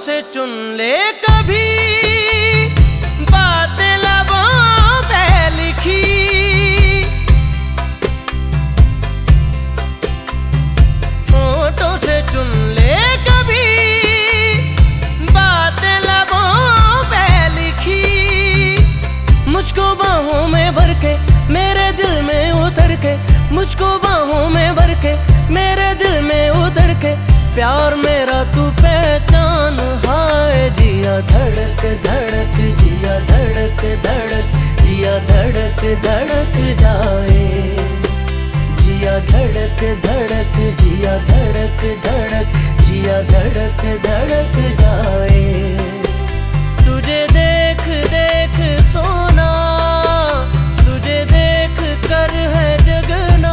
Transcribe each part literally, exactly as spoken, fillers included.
से चुन ले कभी बातें लबों पे लिखी, होठों से चुन ले कभी बातें लबों पे लिखी। मुझको बाहों में भर के मेरे दिल में उतर के, मुझको बाहों में भर के मेरे दिल में उतर के, प्यार मेरा तू पहचान। हाय जिया धड़क धड़क, जिया धड़क धड़क, जिया धड़क धड़क जाए, जिया धड़क धड़क, जिया धड़क धड़क, जिया धड़क धड़क जाए। तुझे देख देख सोना, तुझे देख कर है जगना,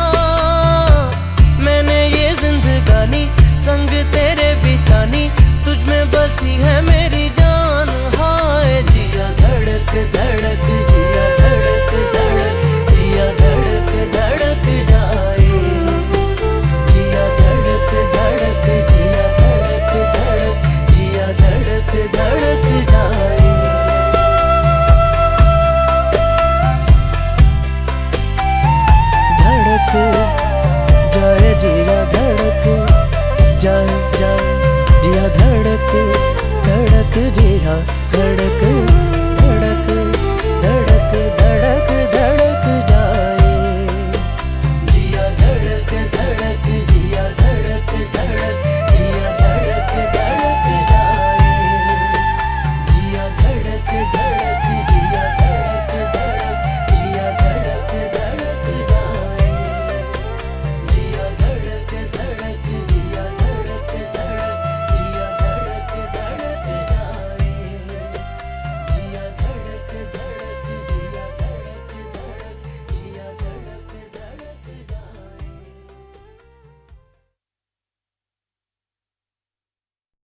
मैंने ये जिंदगानी संग तेरे बितानी, तुझ में बसी है मेरी जान। हाय जिया धड़क धड़क, जिया धड़क धड़क, जिया धड़क धड़क जाए, जिया धड़क धड़क, जिया धड़क धड़क, जिया धड़क धड़क जाए। धड़क जाए, जिया धड़क जाए जाए, जिया धड़क धड़क, जिया धड़क।